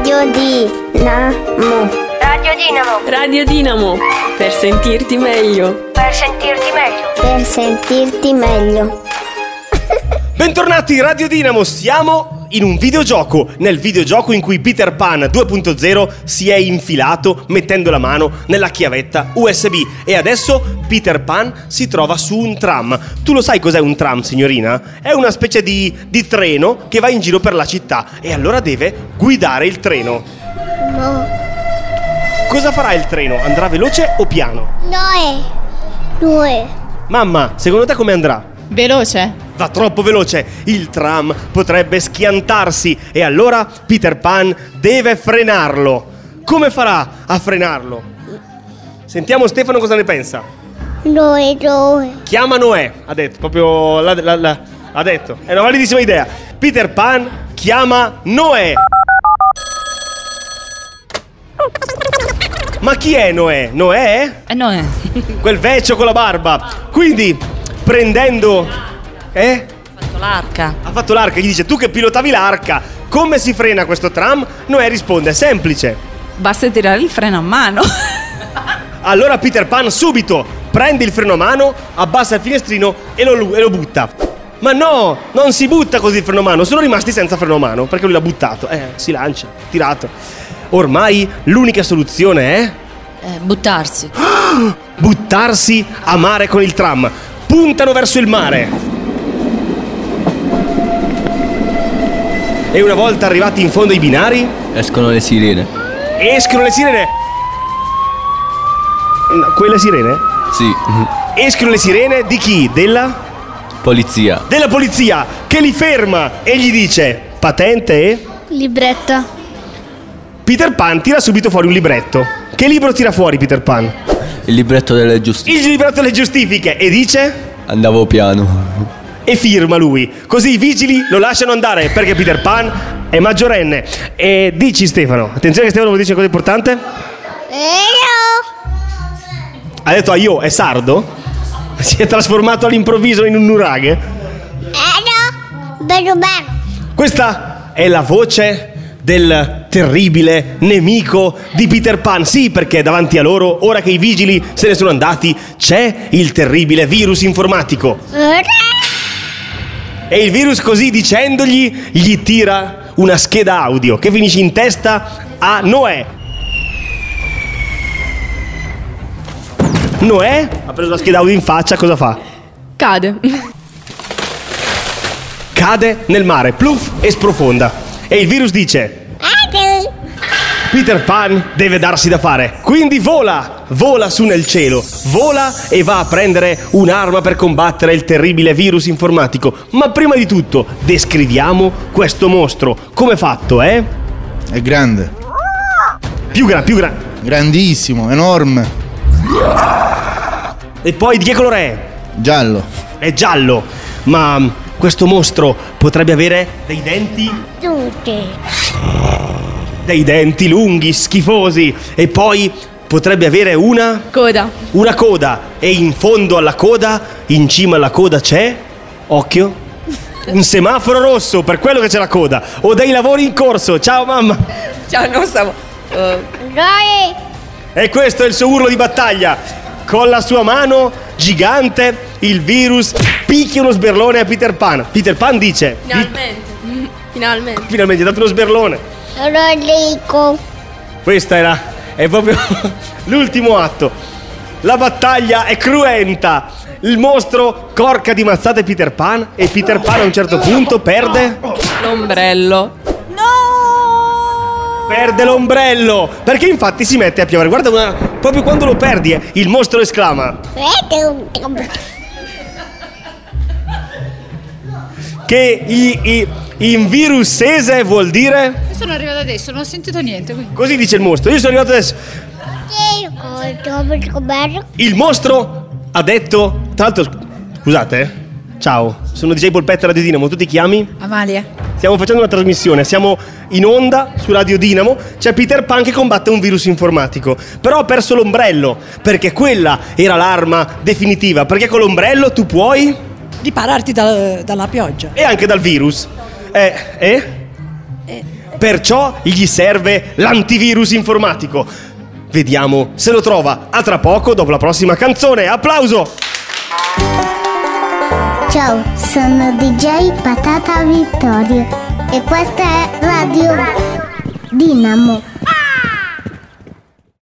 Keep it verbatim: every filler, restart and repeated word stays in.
Radio Dinamo. Radio Dinamo. Radio Dinamo. Per sentirti meglio. Per sentirti meglio. Per sentirti meglio. Bentornati Radio Dinamo, siamo in un videogioco, nel videogioco in cui Peter Pan due punto zero si è infilato mettendo la mano nella chiavetta U S B e adesso Peter Pan si trova su un tram. Tu lo sai cos'è un tram, signorina? È una specie di, di treno che va in giro per la città e allora deve guidare il treno. No. Cosa farà il treno? Andrà veloce o piano? Noè. Noè. Mamma, secondo te come andrà? Veloce? Va troppo veloce, il tram potrebbe schiantarsi e allora Peter Pan deve frenarlo. Come farà a frenarlo? Sentiamo Stefano cosa ne pensa. Noè, Noè. Chiama Noè, ha detto, proprio la, la, la, ha detto, è una validissima idea. Peter Pan chiama Noè. Ma chi è Noè? Noè? Eh no, è. Quel vecchio con la barba. Quindi, prendendo... Eh? Ha fatto l'arca. Ha fatto l'arca, gli dice: tu che pilotavi l'arca, come si frena questo tram? Noè risponde: semplice. Basta tirare il freno a mano. Allora Peter Pan subito prende il freno a mano, abbassa il finestrino e lo, e lo butta. Ma no, non si butta così il freno a mano, sono rimasti senza freno a mano perché lui l'ha buttato. Eh, si lancia, tirato. Ormai l'unica soluzione è Eh, buttarsi. buttarsi a mare con il tram. Puntano verso il mare. E una volta arrivati in fondo ai binari, escono le sirene. escono le sirene. No, quelle sirene? Sì. Escono le sirene di chi? Della? Polizia. Della polizia, che li ferma e gli dice: patente e? Libretta. Peter Pan tira subito fuori un libretto. Che libro tira fuori Peter Pan? Il libretto delle giustizie. Il libretto delle giustifiche. E dice? Andavo piano. E firma lui. Così i vigili lo lasciano andare perché Peter Pan è maggiorenne. E dici Stefano, attenzione che Stefano dice una cosa importante. Io. Ha detto aio, è sardo? Si è trasformato all'improvviso in un nuraghe. Io. Bello bello. Questa è la voce del terribile nemico di Peter Pan. Sì, perché davanti a loro, ora che i vigili se ne sono andati, c'è il terribile virus informatico. E il virus, così dicendogli, gli tira una scheda audio che finisce in testa a Noè. Noè ha preso la scheda audio in faccia, cosa fa? Cade. Cade nel mare, pluff, e sprofonda. E il virus dice: Peter Pan deve darsi da fare, quindi vola, vola su nel cielo, vola e va a prendere un'arma per combattere il terribile virus informatico. Ma prima di tutto, descriviamo questo mostro. Come è fatto, eh? È grande. Più grande, più grande. Grandissimo, enorme. E poi di che colore è? Giallo. È giallo. Ma questo mostro potrebbe avere dei denti... Tutti. Dei denti lunghi, schifosi. E poi potrebbe avere una... Coda. Una coda. E in fondo alla coda, in cima alla coda c'è... Occhio. Un semaforo rosso, per quello che c'è la coda. O dei lavori in corso. Ciao mamma. Ciao, non stavo. Uh, Dai. E questo è il suo urlo di battaglia. Con la sua mano gigante, il virus picchia uno sberlone a Peter Pan. Peter Pan dice... finalmente. Finalmente. Finalmente, gli ha dato uno sberlone. Rodrigo. Questa era, è proprio l'ultimo atto. La battaglia è cruenta. Il mostro corca di mazzate Peter Pan e Peter Pan a un certo punto perde L'ombrello. perde l'ombrello, perché infatti si mette a piovere. Guarda, una, proprio quando lo perdi, eh, il mostro esclama che i, i, in virusese vuol dire... Sono arrivata adesso, non ho sentito niente. Quindi. Così dice il mostro. Io sono arrivato adesso. Il mostro ha detto... Tra l'altro, scusate, eh. Ciao, sono D J Polpetta Radio Dinamo. Tu ti chiami? Amalia. Stiamo facendo una trasmissione, siamo in onda su Radio Dinamo. C'è Peter Pan che combatte un virus informatico, però ha perso l'ombrello, perché quella era l'arma definitiva. Perché con l'ombrello tu puoi... Ripararti da, dalla pioggia. E anche dal virus. Eh, eh? Perciò gli serve l'antivirus informatico. Vediamo se lo trova. A tra poco, dopo la prossima canzone. Applauso! Ciao, sono D J Patata Vittorio e questa è Radio Dinamo.